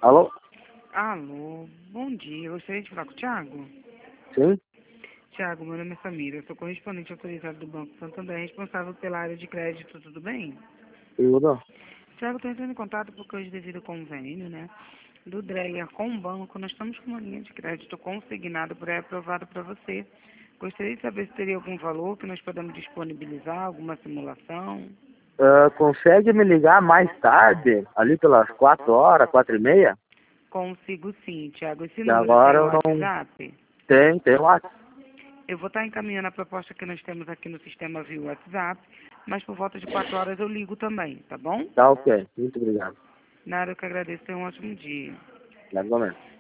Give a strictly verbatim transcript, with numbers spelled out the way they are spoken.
Alô? Alô, bom dia. Eu gostaria de falar com o Thiago. Sim? Tiago, meu nome é Samira. Eu sou correspondente autorizado do Banco Santander, responsável pela área de crédito. Tudo bem? Tudo? Tiago, estou entrando em contato porque hoje, devido ao convênio, né, do Dreyer com o banco, nós estamos com uma linha de crédito consignada por aí aprovado para você. Gostaria de saber se teria algum valor que nós podemos disponibilizar, alguma simulação. Ah, consegue me ligar mais tarde, ali pelas quatro horas, quatro e meia? Consigo sim, Tiago. Esse Que número agora tem o eu não WhatsApp? tenho, tenho WhatsApp. Eu vou estar encaminhando a proposta que nós temos aqui no sistema via WhatsApp, mas por volta de quatro horas eu ligo também, tá bom? Tá ok, muito obrigado. Nada, eu que agradeço. Tenha um ótimo dia. Igualmente.